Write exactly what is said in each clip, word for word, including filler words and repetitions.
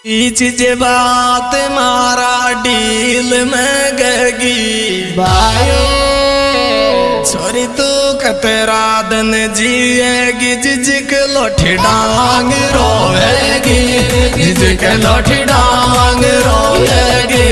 चीज बात मारा डील में गगी भायो छोरी तू कतरा दिन जिएगी जिजक लोठी डांग रोएगी जिजक लोठी डांग रोएगी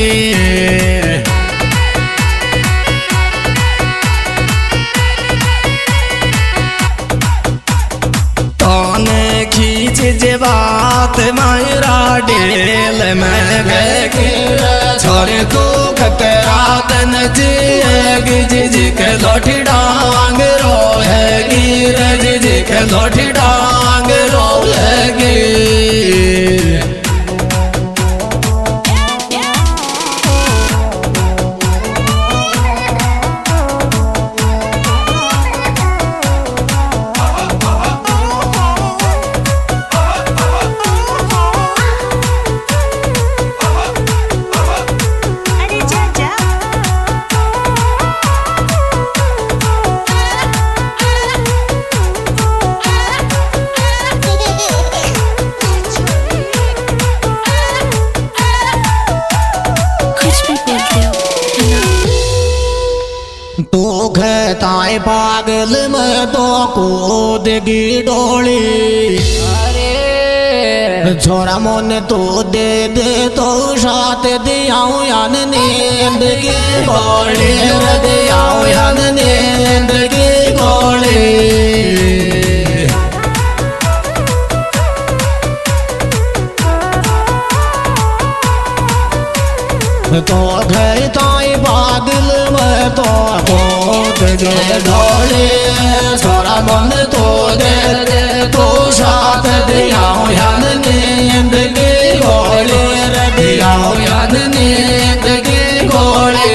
जे बात मायरा डेल में गए छोरे तू खतरा तन जिएगी जिजी के लोठी डांग रोएगी जिजी के लोठी डांग रोएगी तो ताए पागल में तो कूदगी डोली अरे छोरा मोन तो दे दे तो साथ दियाऊं यान नींद की गोली दियाऊं यान नींद की गोली तो गए ताई बादल में तो कूद गए ढोले छोरा मन तो दे दे तो साथ दियाऊं यान नींद की गोली दियाऊं यान नींद की गोली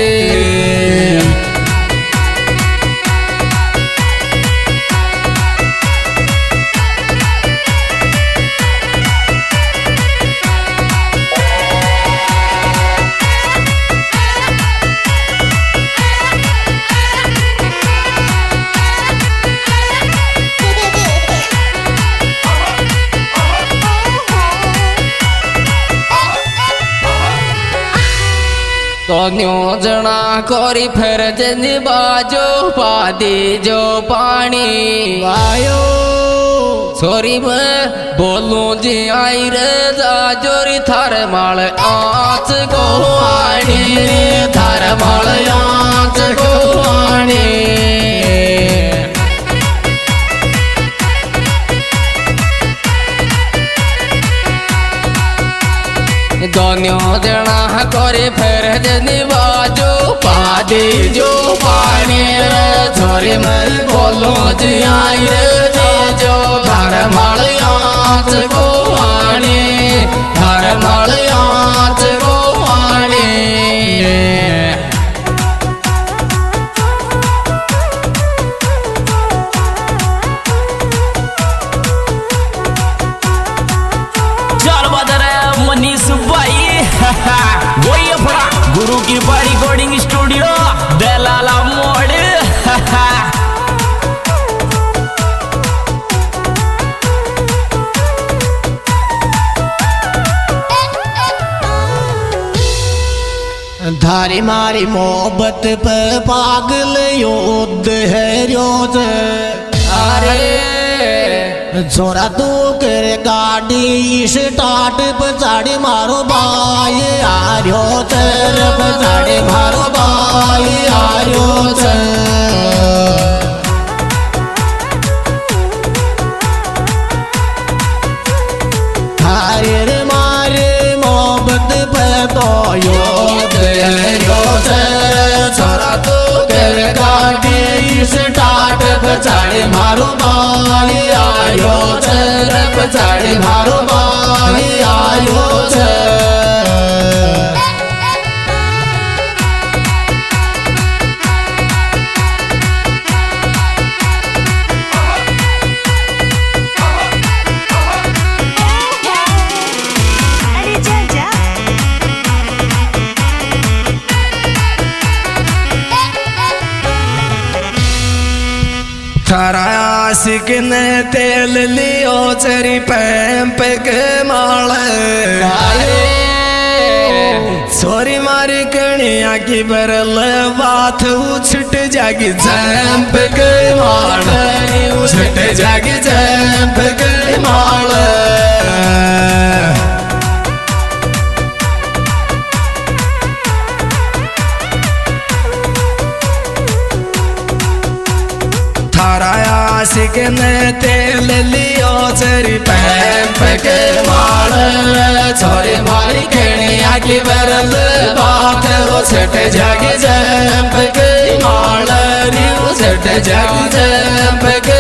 तो न्यों जना कोरी फिर जन बाजो पादी जो पानी आयो छोरी मैं बोलूं जी आई रे जोरी थार माल आँच को आनी थार माल आँच को आनी दोनों जना करे फिर जनी बाजो पादी जो पानी छोरी मैं बोलो जी आई रे जो धार माल आँच को आनी धार माल आँच को आनी वही अपना गुरु की रिकॉर्डिंग स्टूडियो दलाला मोड़ धारी मारी मोहब्बत पे पागल युद्ध है रोज अरे छोरा तू कर गाड़ी स्टार्ट पचाड़ी मारो बाई आर्यो चर पचाड़ी मारो बाई आर्यो चर हारे मारे मोहब्बत पे तो योद छोरा तू कर गाड़ी स्टार्ट पचाड़ी मारो बाई आयो चर पचाड़ी मारो बाई आयो चर थारा आशिक ने तेल लियो चरी पैंप के माल छोरी मारी कणिया की बरल बात उछट जागी जंप गई माल उछट जागी जंप गई माल आशिक ने तेल लियो चरी पैंप के माल छोरी मारी खेणिया की बरल बात उछट जागी जंप के माल उछट जागी जंप के